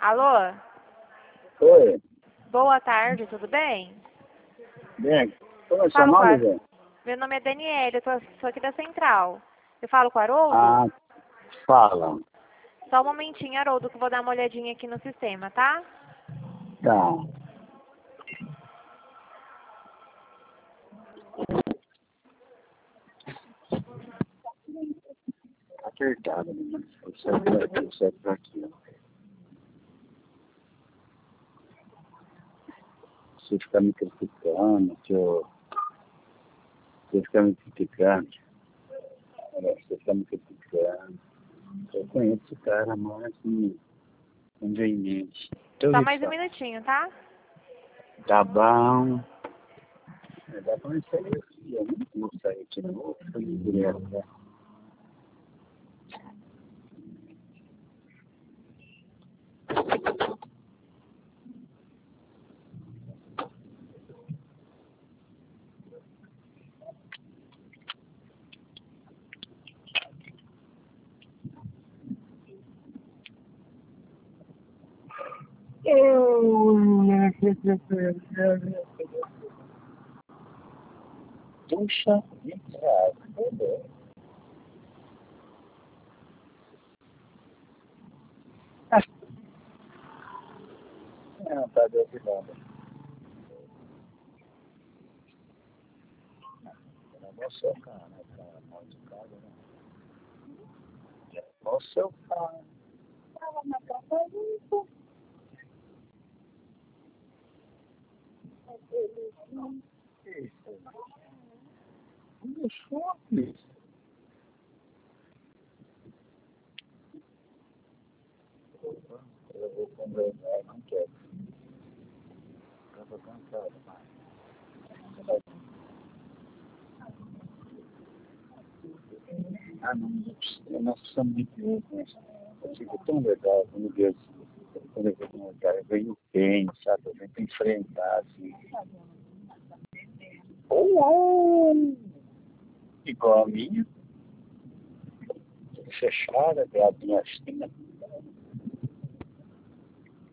Alô? Oi, Boa tarde, tudo bem? bem, como é seu Falo com nome, a... velho? Meu nome é Daniela, eu sou aqui da Central. Eu falo com o Haroldo? Ah, fala. Só um momentinho, Haroldo, que eu vou dar uma olhadinha aqui no sistema, tá? Tá. Apertado, menino. O certo pra aqui, ó. Você fica me criticando, você fica me criticando. Olha, você fica me criticando. Eu conheço esse cara, mas não deu em mente. Só mais um minutinho, tá? Tá bom. Dá pra sair aqui, eu não vou sair aqui, não vou sair direto, né? Puxa vida, não tá dando nada. Não é seu carro, né? Cara, mal de casa, né? É o seu carro. Tava na casa limpa. Isso. Não choque. Eu vou conversar, não quero. Eu tô cansado, mas. Ah, não, nós somos muito loucos. Eu fico tão legal quando eu vejo um lugar, eu venho bem, sabe? Eu venho pra enfrentar, assim. Igual a minha, fechada, é a minha